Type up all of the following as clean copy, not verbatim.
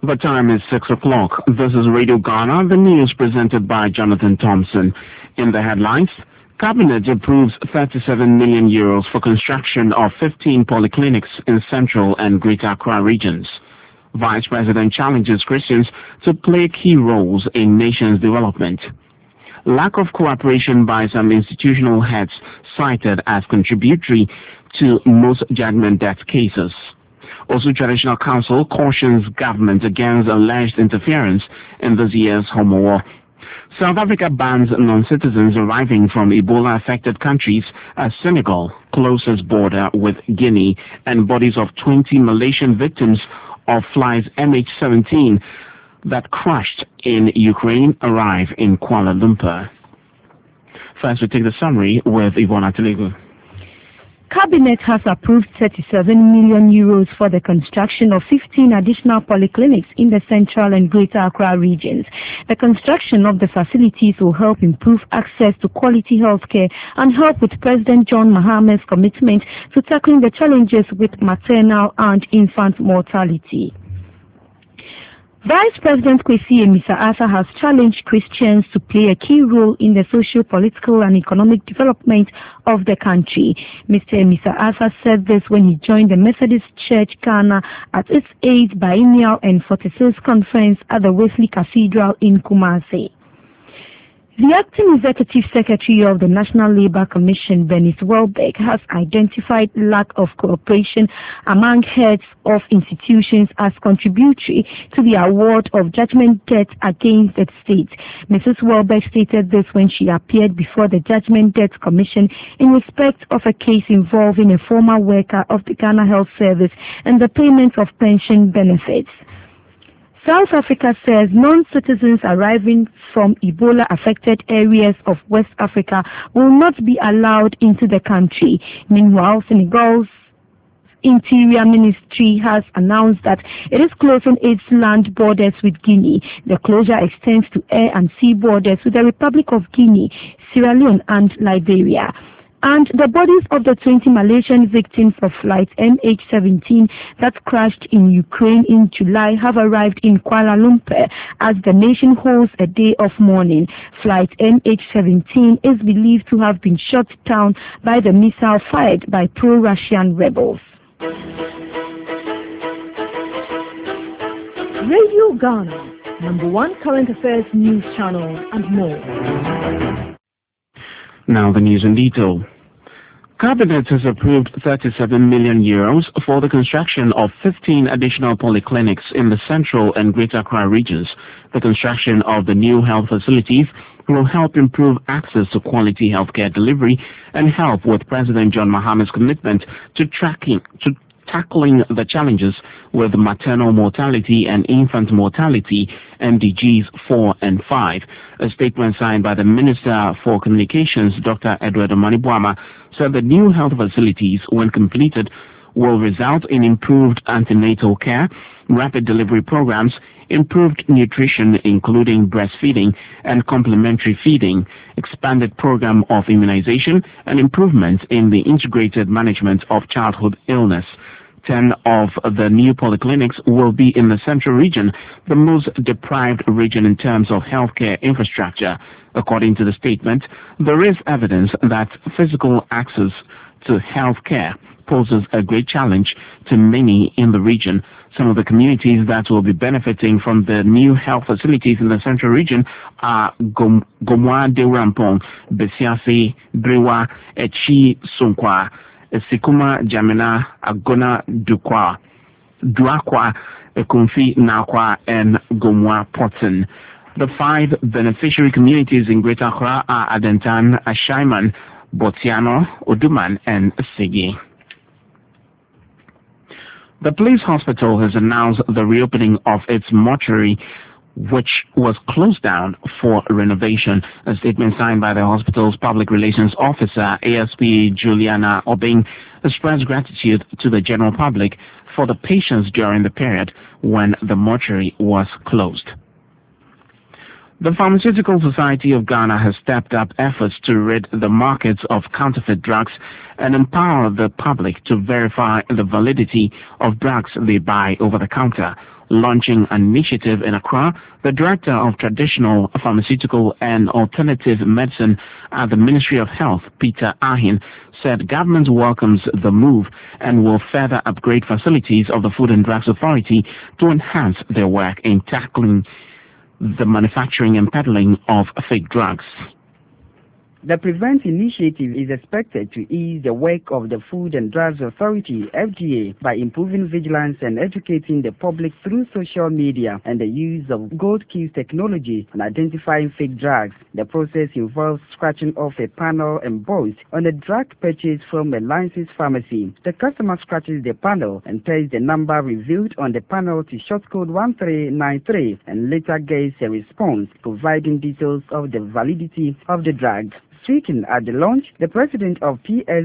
The time is 6 o'clock. This is Radio Ghana, the news presented by Jonathan Thompson. In the headlines, Cabinet approves 37 million euros for construction of 15 polyclinics in Central and Greater Accra regions. Vice President challenges Christians to play key roles in nation's development. Lack of cooperation by some institutional heads cited as contributory to most judgment death cases. Also, Traditional Council cautions government against alleged interference in this year's Homo War. South Africa bans non-citizens arriving from Ebola-affected countries as Senegal closes border with Guinea, and bodies of 20 Malaysian victims of flight MH17 that crashed in Ukraine arrive in Kuala Lumpur. First, we take the summary with Yvonne Ateligo. Cabinet has approved 37 million euros for the construction of 15 additional polyclinics in the Central and Greater Accra regions. The construction of the facilities will help improve access to quality healthcare and help with President John Mahama's commitment to tackling the challenges with maternal and infant mortality. Vice President Kwesi Amissah-Arthur has challenged Christians to play a key role in the socio-political and economic development of the country. Mr. Amissah-Arthur said this when he joined the Methodist Church Ghana at its 8th Biennial and 45th Conference at the Wesley Cathedral in Kumasi. The acting executive secretary of the National Labour Commission, Bernice Welbeck, has identified lack of cooperation among heads of institutions as contributory to the award of judgment debt against the state. Mrs. Welbeck stated this when she appeared before the Judgment Debt Commission in respect of a case involving a former worker of the Ghana Health Service and the payment of pension benefits. South Africa says non-citizens arriving from Ebola-affected areas of West Africa will not be allowed into the country. Meanwhile, Senegal's Interior Ministry has announced that it is closing its land borders with Guinea. The closure extends to air and sea borders with the Republic of Guinea, Sierra Leone and Liberia. And the bodies of the 20 Malaysian victims of flight MH17 that crashed in Ukraine in July have arrived in Kuala Lumpur as the nation holds a day of mourning. Flight MH17 is believed to have been shot down by the missile fired by pro-Russian rebels. Radio Ghana, #1 current affairs news channel and more. Now the news in detail. Cabinet has approved 37 million euros for the construction of 15 additional polyclinics in the Central and Greater Accra regions. The construction of the new health facilities will help improve access to quality healthcare delivery and help with President John Mahama's commitment to tackling the challenges with maternal mortality and infant mortality, MDGs 4 and 5. A statement signed by the Minister for Communications, Dr. Edward Omanibuama, said the new health facilities, when completed, will result in improved antenatal care, rapid delivery programs, improved nutrition including breastfeeding and complementary feeding, expanded program of immunization, and improvements in the integrated management of childhood illness. 10 of the new polyclinics will be in the Central region, the most deprived region in terms of healthcare infrastructure. According to the statement, there is evidence that physical access to healthcare poses a great challenge to many in the region. Some of the communities that will be benefiting from the new health facilities in the Central region are Gomwa de Rampong, Besiase, Brewa, Echi, Sonkwa, Sikuma, Jamina, Agona, Duakwa, Ekumfi, Nakwa, and Gomwa Potten. The 5 beneficiary communities in Greater Accra are Adentan, Ashaiman, Botiano, Oduman, and Sigi. The police hospital has announced the reopening of its mortuary, which was closed down for renovation. A statement signed by the hospital's public relations officer, ASP Juliana Obing, expressed gratitude to the general public for the patience during the period when the mortuary was closed. The Pharmaceutical Society of Ghana has stepped up efforts to rid the markets of counterfeit drugs and empower the public to verify the validity of drugs they buy over the counter. Launching an initiative in Accra, the Director of Traditional Pharmaceutical and Alternative Medicine at the Ministry of Health, Peter Ahin, said government welcomes the move and will further upgrade facilities of the Food and Drugs Authority to enhance their work in tackling the manufacturing and peddling of fake drugs. The PREVENT initiative is expected to ease the work of the Food and Drugs Authority, FDA, by improving vigilance and educating the public through social media and the use of gold keys technology on identifying fake drugs. The process involves scratching off a panel embossed on a drug purchased from a licensed pharmacy. The customer scratches the panel and tells the number revealed on the panel to shortcode 1393 and later gets a response providing details of the validity of the drug. Speaking at the launch, the president of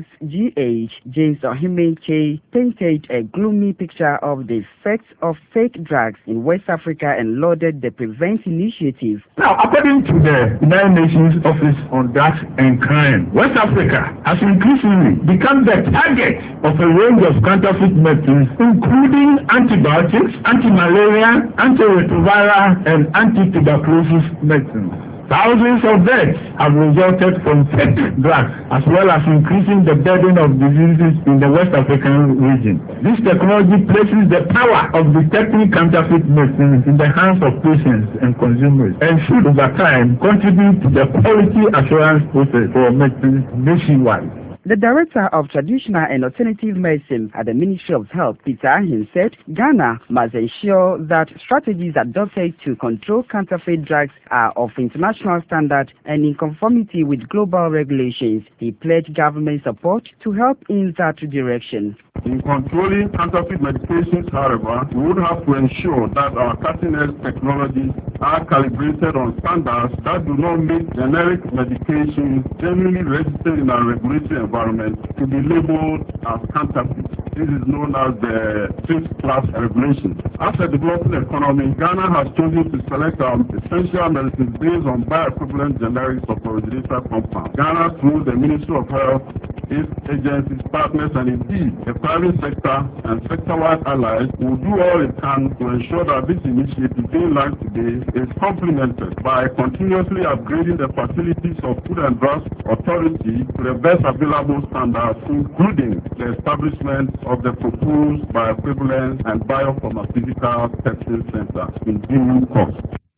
PSGH, James Ohimeke, painted a gloomy picture of the effects of fake drugs in West Africa and lauded the PREVENT initiative. Now, according to the United Nations Office on Drugs and Crime, West Africa has increasingly become the target of a range of counterfeit medicines, including antibiotics, anti-malaria, antiretroviral, and anti-tuberculosis medicines. Thousands of deaths have resulted from fake drugs, as well as increasing the burden of diseases in the West African region. This technology places the power of detecting counterfeit medicines in the hands of patients and consumers, and should over time contribute to the quality assurance process for medicines nationwide. The Director of Traditional and Alternative Medicine at the Ministry of Health, Peter Ahin, said Ghana must ensure that strategies adopted to control counterfeit drugs are of international standard and in conformity with global regulations. He pledged government support to help in that direction. In controlling counterfeit medications, however, we would have to ensure that our cutting-edge technologies are calibrated on standards that do not make generic medications generally registered in our regulatory environment to be labeled as counterfeit. This is known as the fifth class regulation. As a developing economy, Ghana has chosen to select our essential medicines based on bioequivalent generics of originator compounds. Ghana, through the Ministry of Health, its agencies, partners, and indeed the private sector and sector-wide allies will do all it can to ensure that this initiative being launched today is complemented by continuously upgrading the facilities of Food and Drugs Authority to the best available standards, including the establishment of the proposed bioequivalence and biopharmaceutical testing center in due course.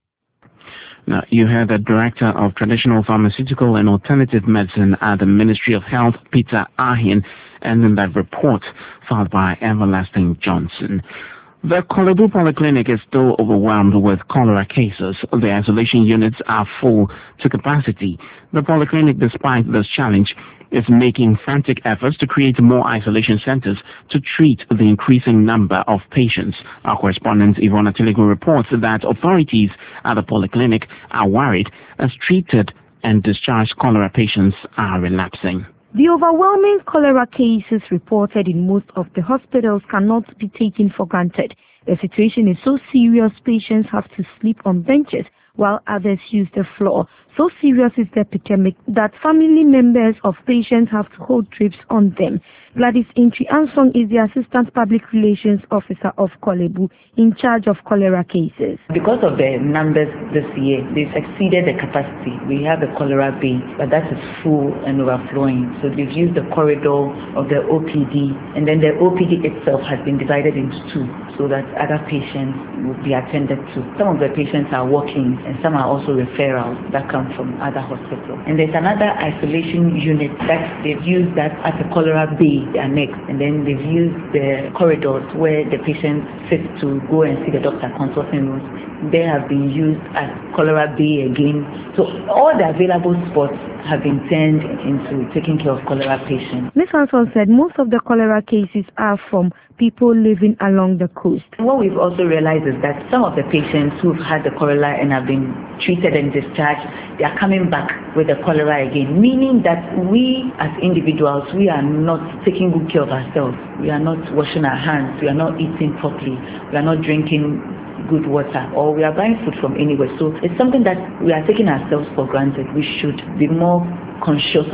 Now, you heard the Director of Traditional Pharmaceutical and Alternative Medicine at the Ministry of Health, Peter Ahin, and in that report filed by Everlasting Johnson. The Korle Bu Polyclinic is still overwhelmed with cholera cases. The isolation units are full to capacity. The polyclinic, despite this challenge, is making frantic efforts to create more isolation centers to treat the increasing number of patients. Our correspondent Yvonne Atiligo reports that authorities at the polyclinic are worried as treated and discharged cholera patients are relapsing. The overwhelming cholera cases reported in most of the hospitals cannot be taken for granted. The situation is so serious, patients have to sleep on benches while others use the floor. So serious is the epidemic that family members of patients have to hold drips on them. Gladys Intri Ansong is the Assistant Public Relations Officer of Korle Bu in charge of cholera cases. Because of the numbers this year, they've exceeded the capacity. We have a cholera bay, but that is full and overflowing. So they've used the corridor of the OPD, and then the OPD itself has been divided into two so that other patients will be attended to. Some of the patients are walk-ins and some are also referrals that come from other hospitals. And there's another isolation unit that they've used that as a cholera bay next, and then they've used the corridors where the patients sit to go and see the doctor, consulting rooms. They have been used as cholera bay again. So all the available spots have been turned into taking care of cholera patients. Ms. Hanson said most of the cholera cases are from people living along the coast. What we've also realized is that some of the patients who've had the cholera and have been treated and discharged, they are coming back with the cholera again, meaning that we as individuals, we are not taking good care of ourselves. We are not washing our hands. We are not eating properly. We are not drinking good water, or we are buying food from anywhere. So it's something that we are taking ourselves for granted. We should be more conscious of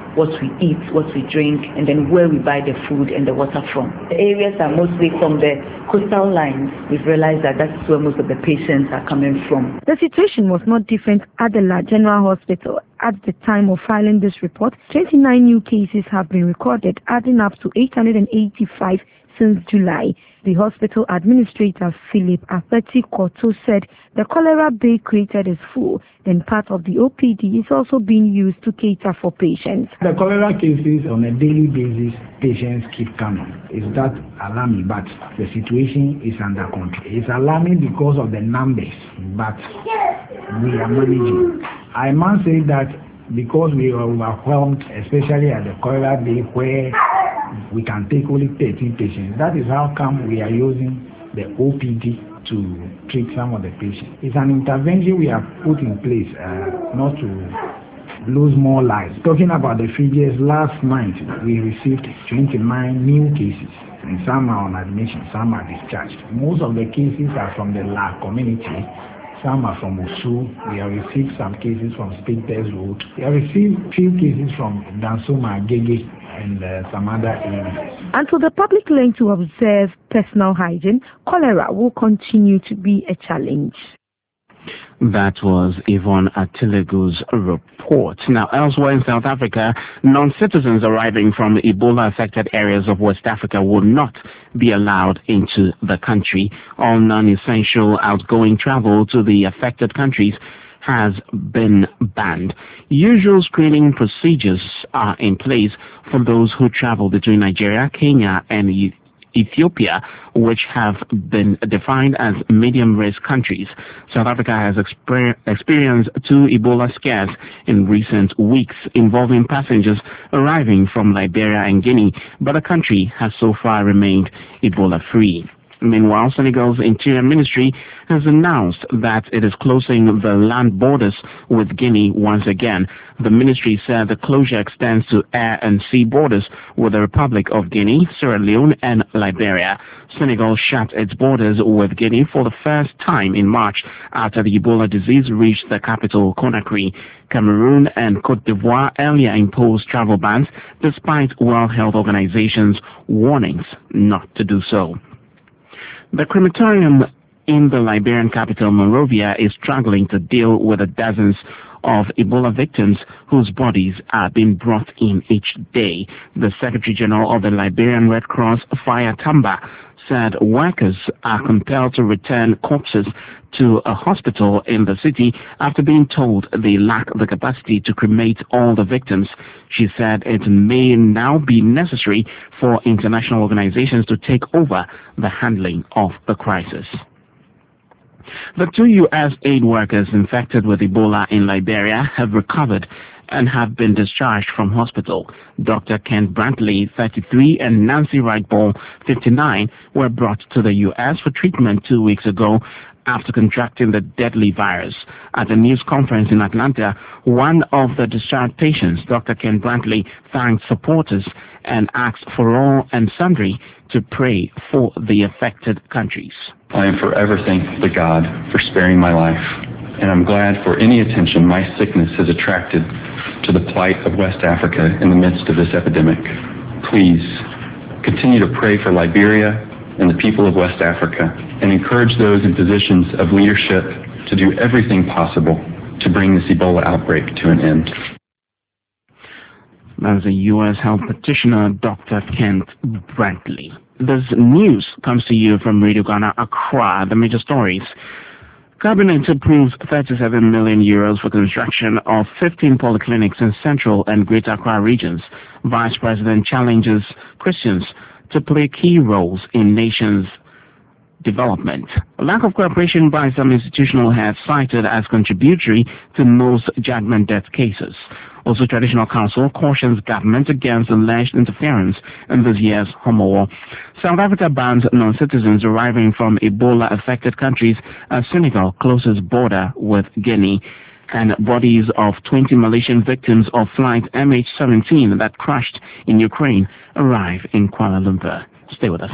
what we eat, what we drink, and then where we buy the food and the water from. The areas are mostly from the coastal lines. We've realized that that's where most of the patients are coming from. The situation was not different at the La General Hospital. At the time of filing this report, 29 new cases have been recorded, adding up to 885 since July. The hospital administrator, Philip Apeti Koto, said the cholera bay created is full, then part of the OPD is also being used to cater for patients. The cholera cases on a daily basis, patients keep coming. It's that alarming, but the situation is under control. It's alarming because of the numbers, but we are managing. I must say that because we are overwhelmed, especially at the cholera bay where we can take only 13 patients. That is how come we are using the OPD to treat some of the patients. It's an intervention we have put in place not to lose more lives. Talking about the figures, last night we received 29 new cases, and some are on admission, some are discharged. Most of the cases are from the La community. Some are from Osu. We have received some cases from Spintex Road. We have received few cases from Dansoma, Gege, and some other areas. Until the public learn to observe personal hygiene, cholera will continue to be a challenge. That was Yvonne Atilegu's report. Now, elsewhere in South Africa, non-citizens arriving from Ebola-affected areas of West Africa will not be allowed into the country. All non-essential outgoing travel to the affected countries has been banned. Usual screening procedures are in place for those who travel between Nigeria, Kenya, and Ethiopia, which have been defined as medium-risk countries. South Africa has experienced 2 Ebola scares in recent weeks involving passengers arriving from Liberia and Guinea, but the country has so far remained Ebola-free. Meanwhile, Senegal's Interior Ministry has announced that it is closing the land borders with Guinea once again. The ministry said the closure extends to air and sea borders with the Republic of Guinea, Sierra Leone, and Liberia. Senegal shut its borders with Guinea for the first time in March after the Ebola disease reached the capital, Conakry. Cameroon and Cote d'Ivoire earlier imposed travel bans despite World Health Organization's warnings not to do so. The crematorium in the Liberian capital, Monrovia, is struggling to deal with the dozens of Ebola victims whose bodies are being brought in each day. The Secretary General of the Liberian Red Cross, Faya Tamba, said workers are compelled to return corpses to a hospital in the city after being told they lack the capacity to cremate all the victims. She said it may now be necessary for international organizations to take over the handling of the crisis. The 2 U.S. aid workers infected with Ebola in Liberia have recovered and have been discharged from hospital. Dr. Kent Brantley, 33, and Nancy Wright-Ball, 59, were brought to the U.S. for treatment 2 weeks ago after contracting the deadly virus. At a news conference in Atlanta, one of the discharged patients, Dr. Kent Brantley, thanked supporters and asked for all and sundry to pray for the affected countries. I am forever thankful to God for sparing my life, and I'm glad for any attention my sickness has attracted to the plight of West Africa in the midst of this epidemic. Please continue to pray for Liberia and the people of West Africa, and encourage those in positions of leadership to do everything possible to bring this Ebola outbreak to an end. That is a U.S. Health Petitioner, Dr. Kent Brantley. This news comes to you from Radio Ghana, Accra. The major stories. Cabinet approves 37 million euros for construction of 15 polyclinics in Central and Greater Accra regions. Vice President challenges Christians to play key roles in nations' development. A lack of cooperation by some institutional heads cited as contributory to most judgment death cases. Also, Traditional Council cautions government against alleged interference in this year's Homo War. South Africa bans non-citizens arriving from Ebola-affected countries as Senegal closes border with Guinea. And bodies of 20 Malaysian victims of flight MH17 that crashed in Ukraine arrive in Kuala Lumpur. Stay with us.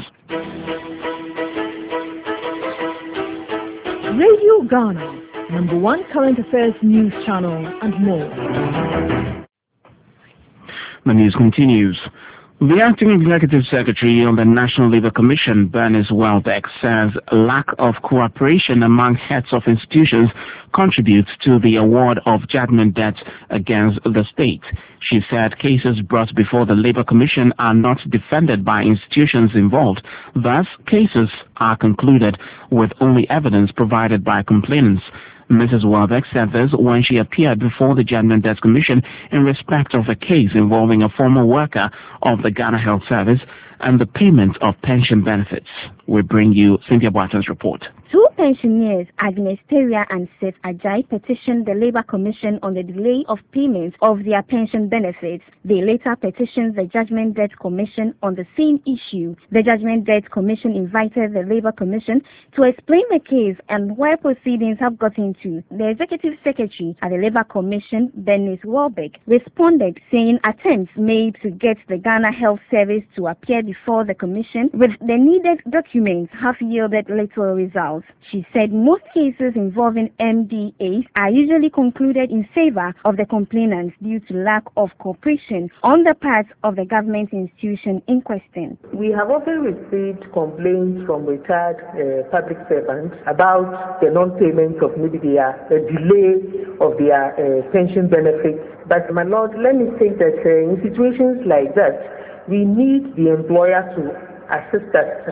Radio Ghana, #1 current affairs news channel and more. The news continues. The acting executive secretary of the National Labour Commission, Bernice Welbeck, says lack of cooperation among heads of institutions contributes to the award of judgment debts against the state. She said cases brought before the Labour Commission are not defended by institutions involved. Thus, cases are concluded with only evidence provided by complainants. Mrs. Welbeck said this when she appeared before the Judgment Debts Commission in respect of a case involving a former worker of the Ghana Health Service and the payment of pension benefits. We bring you Cynthia Boaten's report. Two pensioners, Agnes Teria and Seth Ajay, petitioned the Labour Commission on the delay of payment of their pension benefits. They later petitioned the Judgment Debt Commission on the same issue. The Judgment Debt Commission invited the Labour Commission to explain the case and where proceedings have gotten to. The Executive Secretary at the Labour Commission, Bernice Welbeck, responded saying attempts made to get the Ghana Health Service to appear before the Commission with the needed documents have yielded little results. She said most cases involving MDAs are usually concluded in favor of the complainants due to lack of cooperation on the part of the government institution in question. We have often received complaints from retired public servants about the non-payment of maybe the delay of their pension benefits. But my Lord, let me say that in situations like that, we need the employer to assist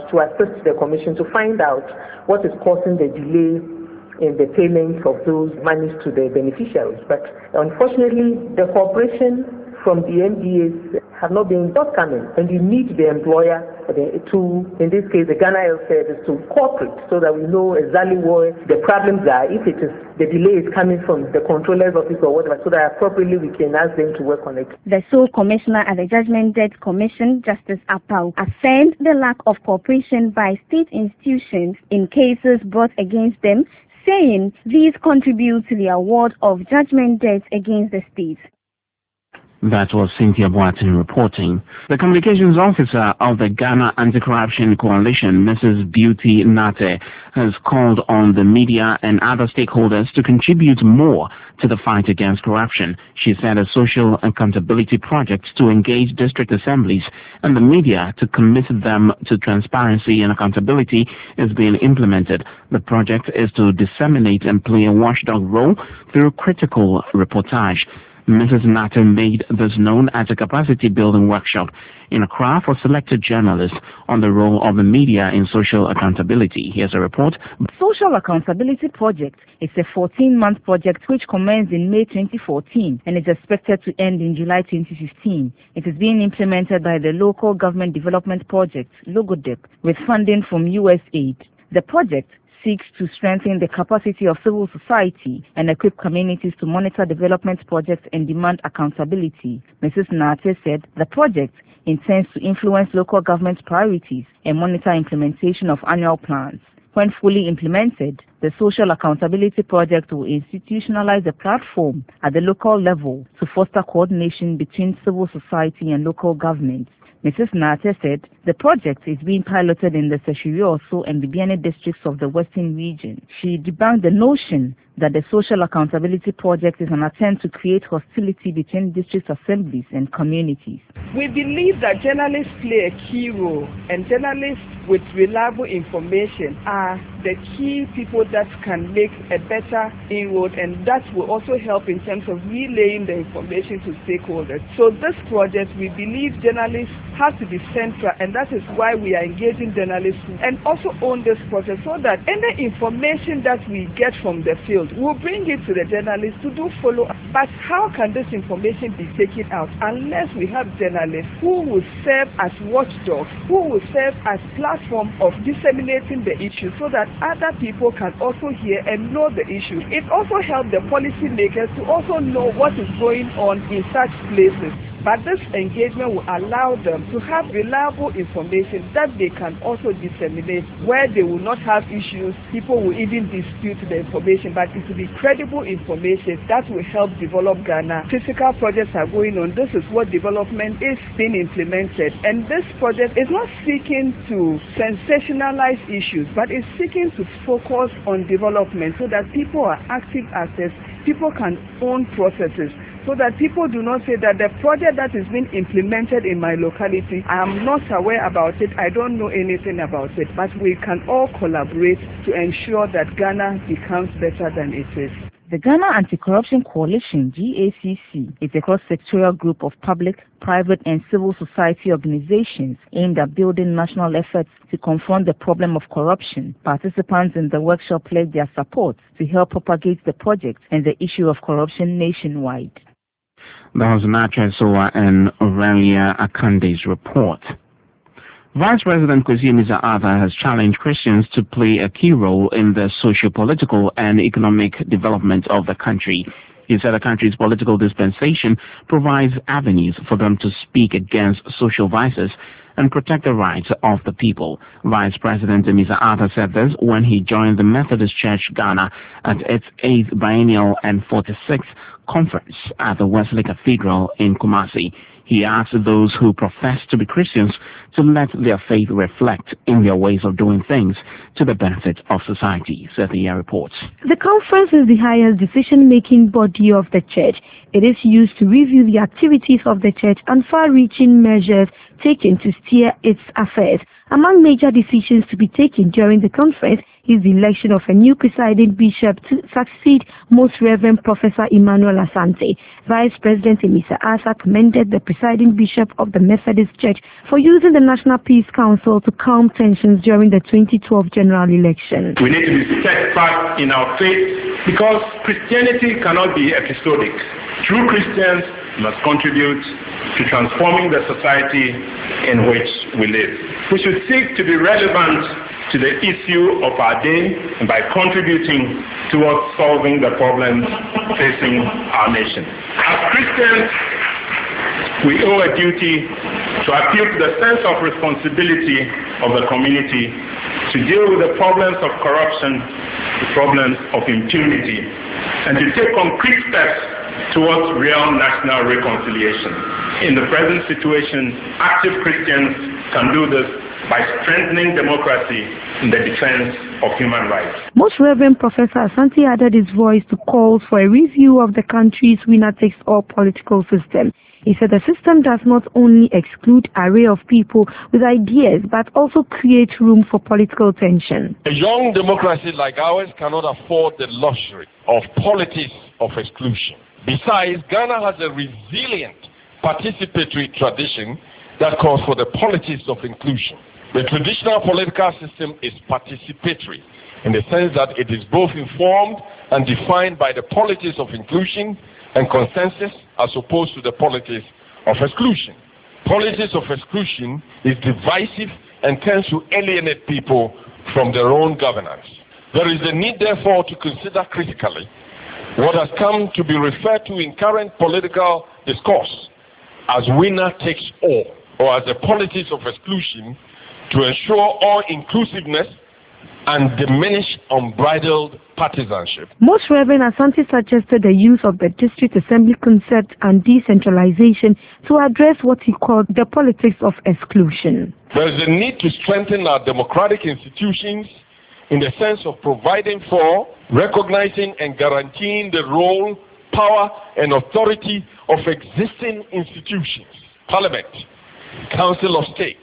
the Commission to find out what is causing the delay in the payment of those monies to the beneficiaries. But unfortunately, the cooperation from the MDAs have not been forthcoming, and we need the employer to, in this case, the Ghana Health Service, to cooperate so that we know exactly where the problems are. If it is the delay is coming from the controller's office or whatever, so that appropriately we can ask them to work on it. The sole commissioner at the Judgment Debt Commission, Justice Apau, affirmed the lack of cooperation by state institutions in cases brought against them, saying these contribute to the award of judgment debts against the state. That was Cynthia Boaten reporting. The communications officer of the Ghana Anti-Corruption Coalition, Mrs. Beauty Nate, has called on the media and other stakeholders to contribute more to the fight against corruption. She said a social accountability project to engage district assemblies and the media to commit them to transparency and accountability is being implemented. The project is to disseminate and play a watchdog role through critical reportage. Mrs. Natter made this known at a capacity building workshop in Accra for selected journalists on the role of the media in social accountability. Here's a report. Social Accountability Project is a 14-month project which commenced in May 2014 and is expected to end in July 2015. It is being implemented by the Local Government Development Project, LOGODEP, with funding from USAID. The project seeks to strengthen the capacity of civil society and equip communities to monitor development projects and demand accountability. Mrs. Nate said the project intends to influence local government priorities and monitor implementation of annual plans. When fully implemented, the Social Accountability Project will institutionalize a platform at the local level to foster coordination between civil society and local governments. Mrs. Nate said the project is being piloted in the Seshiri-Oso and Bibiani districts of the Western region. She debunked the notion that the Social Accountability Project is an attempt to create hostility between district assemblies and communities. We believe that journalists play a key role, and journalists with reliable information are the key people that can make a better inroad, and that will also help in terms of relaying the information to stakeholders. So this project, we believe journalists have to be central, and that is why we are engaging journalists and also own this project, so that any information that we get from the field, we'll bring it to the journalists to do follow-up. But how can this information be taken out unless we have journalists who will serve as watchdogs, who will serve as platform of disseminating the issue so that other people can also hear and know the issue. It also helps the policymakers to also know what is going on in such places. But this engagement will allow them to have reliable information that they can also disseminate, where they will not have issues. People will even dispute the information, but it will be credible information that will help develop Ghana. Physical projects are going on. This is what development is being implemented. And this project is not seeking to sensationalize issues, but is seeking to focus on development so that people are active actors, people can own processes. so that people do not say that the project that is being implemented in my locality, I am not aware about it, I don't know anything about it, but we can all collaborate to ensure that Ghana becomes better than it is. The Ghana Anti-Corruption Coalition, GACC, is a cross-sectorial group of public, private and civil society organizations aimed at building national efforts to confront the problem of corruption. Participants in the workshop pledged their support to help propagate the project and the issue of corruption nationwide. That was Nacha Soa and Aurelia Akande's report. Vice President Kwesi Amissah-Arthur has challenged Christians to play a key role in the socio-political and economic development of the country. He said the country's political dispensation provides avenues for them to speak against social vices and protect the rights of the people. Vice President Amissah-Arthur said this when he joined the Methodist Church Ghana at its 8th Biennial and 46th Conference at the Wesley Cathedral in Kumasi. He asked those who profess to be Christians to let their faith reflect in their ways of doing things to the benefit of society, Cynthia reports. The conference is the highest decision-making body of the church. It is used to review the activities of the church and far-reaching measures taken to steer its affairs. Among major decisions to be taken during the conference is the election of a new presiding bishop to succeed Most Reverend Professor Emmanuel Asante. Vice President Amissah-Arthur commended the presiding bishop of the Methodist Church for using the National Peace Council to calm tensions during the 2012 general election. We need to be steadfast in our faith because Christianity cannot be episodic. True Christians must contribute to transforming the society in which we live. We should seek to be relevant to the issue of our day and by contributing towards solving the problems facing our nation. As Christians, we owe a duty to appeal to the sense of responsibility of the community to deal with the problems of corruption, the problems of impunity, and to take concrete steps towards real national reconciliation. In the present situation, active Christians can do this by strengthening democracy in the defense of human rights. Most Reverend Professor Asante added his voice to calls for a review of the country's winner-takes-all political system. He said the system does not only exclude an array of people with ideas, but also create room for political tension. A young democracy like ours cannot afford the luxury of politics of exclusion. Besides, Ghana has a resilient participatory tradition that calls for the politics of inclusion. The traditional political system is participatory in the sense that it is both informed and defined by the politics of inclusion and consensus as opposed to the politics of exclusion. Politics of exclusion is divisive and tends to alienate people from their own governance. There is a need, therefore, to consider critically what has come to be referred to in current political discourse as winner takes all, or as the politics of exclusion, to ensure all inclusiveness and diminish unbridled partisanship. Most Reverend Asante suggested the use of the district assembly concept and decentralization to address what he called the politics of exclusion. There is a need to strengthen our democratic institutions in the sense of providing for, recognizing and guaranteeing the role, power and authority of existing institutions. Parliament, Council of State,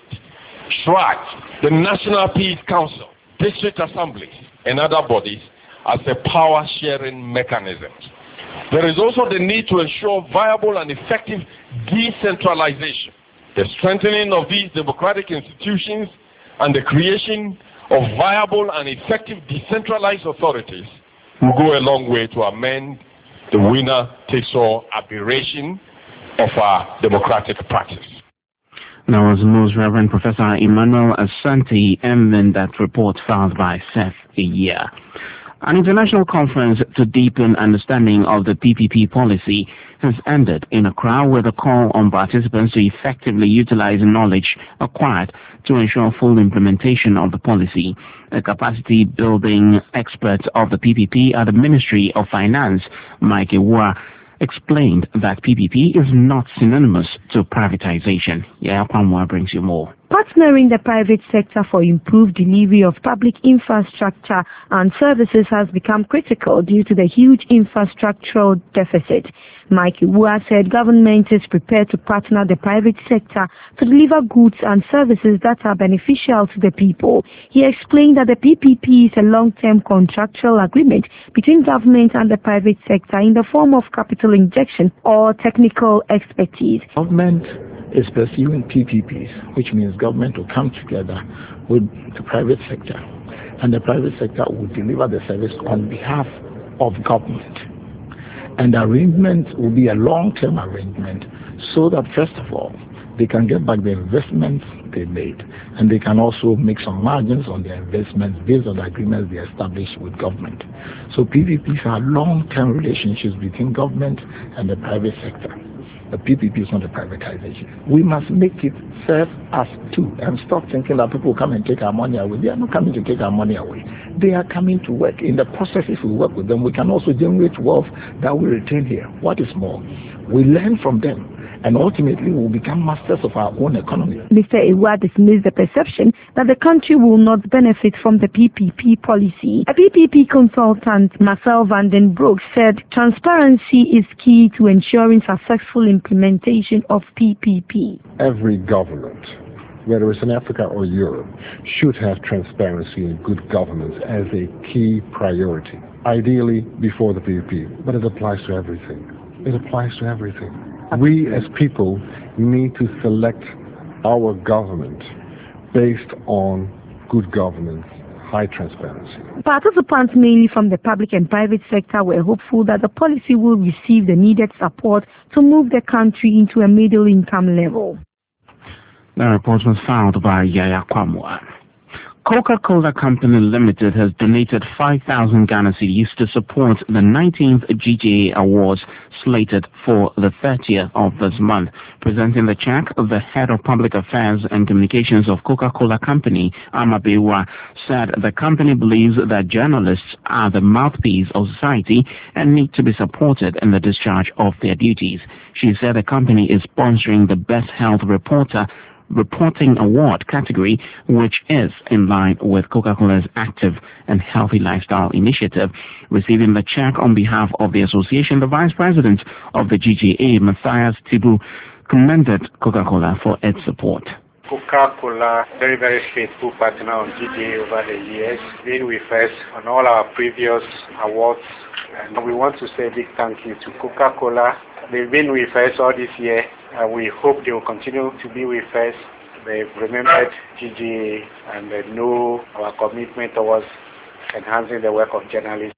SHRAC, the National Peace Council, district assemblies and other bodies as a power-sharing mechanism. There is also the need to ensure viable and effective decentralization. The strengthening of these democratic institutions and the creation of viable and effective decentralized authorities will go a long way to amend the winner-takes-all aberration of our democratic practice. That was Most Reverend Professor Emmanuel Asante, and then that report filed by Seth Iyea. An international conference to deepen understanding of the PPP policy has ended in Accra with a call on participants to effectively utilize knowledge acquired to ensure full implementation of the policy. A capacity building expert of the PPP at the Ministry of Finance, Mike Ewua, explained that PPP is not synonymous to privatization. Yaya Kwamwa brings you more. Partnering the private sector for improved delivery of public infrastructure and services has become critical due to the huge infrastructural deficit. Mike Iwua said government is prepared to partner the private sector to deliver goods and services that are beneficial to the people. He explained that the PPP is a long-term contractual agreement between government and the private sector in the form of capital injection or technical expertise. Government is pursuing PPPs, which means government will come together with the private sector, and the private sector will deliver the service on behalf of government. And the arrangement will be a long-term arrangement so that, first of all, they can get back the investments they made, and they can also make some margins on their investments based on the agreements they established with government. So PPPs are long-term relationships between government and the private sector. The PPP is not a privatization. We must make it serve us too, and stop thinking that people come and take our money away. They are not coming to take our money away. They are coming to work. In the process, if we work with them, we can also generate wealth that we retain here. What is more, we learn from them, and ultimately we will become masters of our own economy. Mr. Iwua dismissed the perception that the country will not benefit from the PPP policy. A PPP consultant, Marcel van den Broek, said transparency is key to ensuring successful implementation of PPP. Every government, whether it's in Africa or Europe, should have transparency and good governance as a key priority, ideally before the PPP, but it applies to everything. It applies to everything. We as people need to select our government based on good governance, high transparency. Participants mainly from the public and private sector were hopeful that the policy will receive the needed support to move the country into a middle income level. The report was filed by Yaya Kwamwa. Coca-Cola Company Limited has donated 5,000 Ghana cedis to support the 19th GGA Awards slated for the 30th of this month. Presenting the check, the head of public affairs and communications of Coca-Cola Company, Amabewa, said the company believes that journalists are the mouthpiece of society and need to be supported in the discharge of their duties. She said the company is sponsoring the Best Health Reporting Award category, which is in line with Coca-Cola's active and healthy lifestyle initiative. Receiving the check on behalf of the association, the vice president of the GGA, Matthias Tibu, commended Coca-Cola for its support. Coca-Cola, very, very faithful partner on GGA over the years, been with us on all our previous awards, and we want to say a big thank you to Coca-Cola. They've been with us all this year, and we hope they will continue to be with us. They've remembered GGA, and they know our commitment towards enhancing the work of journalists.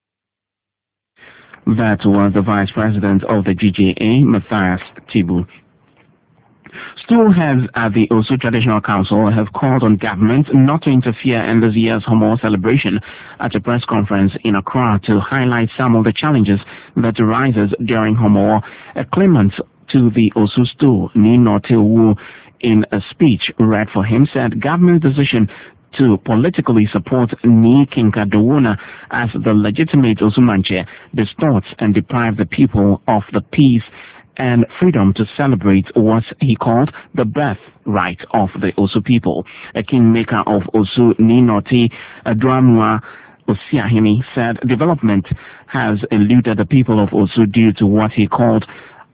That was the vice president of the GGA, Matthias Tibu. Stool heads at the Osu Traditional Council have called on government not to interfere in this year's Homo celebration. At a press conference in Accra to highlight some of the challenges that arises during Homo, a claimant to the Osu Stool, Nino Tewu, in a speech read for him, said government's decision to politically support Ni Kinkadowuna as the legitimate Osumanche distorts and deprives the people of the peace and freedom to celebrate what he called the birthright of the Osu people. A kingmaker of Osu, Ninoti Adramwa Osiahini, said development has eluded the people of Osu due to what he called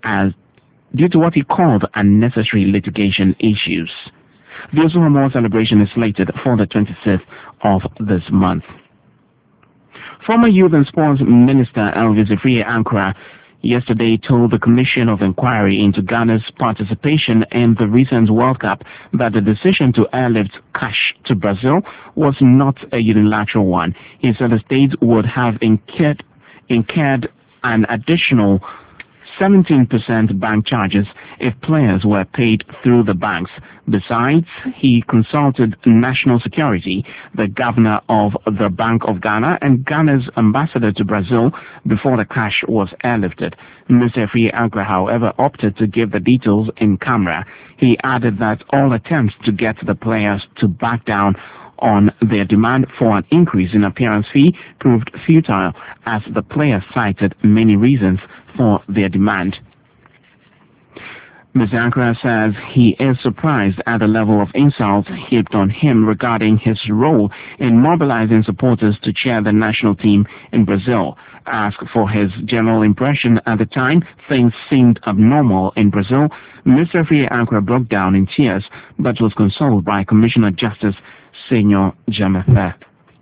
unnecessary litigation issues. The Osu Homo celebration is slated for the 25th of this month. Former Youth and Sports Minister Elvis Afriyie Ankrah yesterday told the Commission of Inquiry into Ghana's participation in the recent World Cup that the decision to airlift cash to Brazil was not a unilateral one. He said the state would have incurred an additional 17% bank charges if players were paid through the banks. Besides, he consulted National Security, the governor of the Bank of Ghana, and Ghana's ambassador to Brazil before the cash was airlifted. Mr. Afriyie Ankrah, however, opted to give the details in camera. He added that all attempts to get the players to back down on their demand for an increase in appearance fee proved futile, as the players cited many reasons for their demand. Mr. Ankara says he is surprised at the level of insult heaped on him regarding his role in mobilizing supporters to cheer the national team in Brazil. Asked for his general impression at the time things seemed abnormal in Brazil, Mr. Fie Ankara broke down in tears but was consoled by Commissioner Justice Senor Jamethe.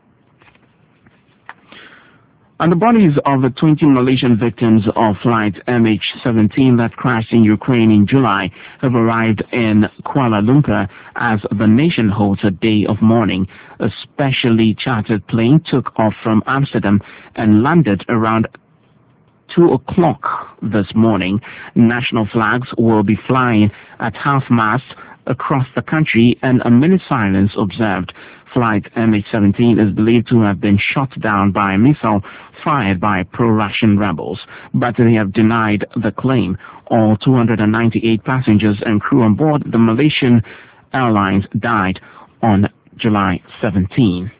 And the bodies of the 20 Malaysian victims of flight MH17 that crashed in Ukraine in July have arrived in Kuala Lumpur as the nation holds a day of mourning. A specially chartered plane took off from Amsterdam and landed around 2 o'clock this morning. National flags will be flying at half-mast across the country and a minute silence observed. Flight MH17 is believed to have been shot down by a missile fired by pro-Russian rebels, but they have denied the claim. All 298 passengers and crew on board the Malaysian Airlines died on July 17.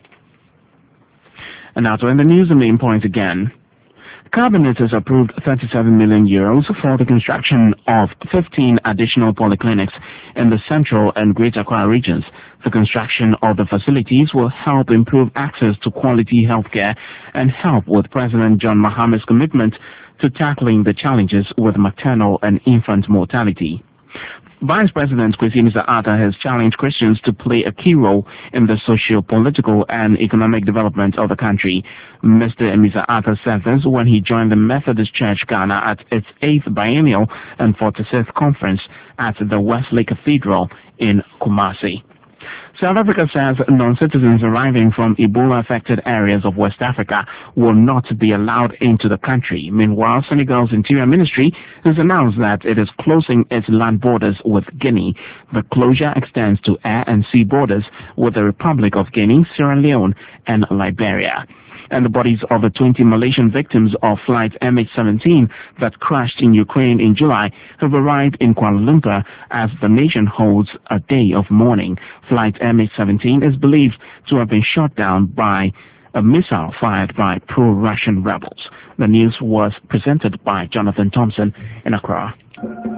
And now to end the news, the main points again. Cabinet has approved 37 million euros for the construction of 15 additional polyclinics in the Central and Greater Accra regions. The construction of the facilities will help improve access to quality healthcare and help with President John Mahama's commitment to tackling the challenges with maternal and infant mortality. Vice President Kwesi Ntsah-Arthur has challenged Christians to play a key role in the socio-political and economic development of the country. Mr. Ntsah-Arthur said this when he joined the Methodist Church Ghana at its 8th biennial and 46th conference at the Wesley Cathedral in Kumasi. South Africa says non-citizens arriving from Ebola-affected areas of West Africa will not be allowed into the country. Meanwhile, Senegal's Interior Ministry has announced that it is closing its land borders with Guinea. The closure extends to air and sea borders with the Republic of Guinea, Sierra Leone, and Liberia. And the bodies of the 20 Malaysian victims of flight MH17 that crashed in Ukraine in July have arrived in Kuala Lumpur as the nation holds a day of mourning. Flight MH17 is believed to have been shot down by a missile fired by pro-Russian rebels. The news was presented by Jonathan Thompson in Accra.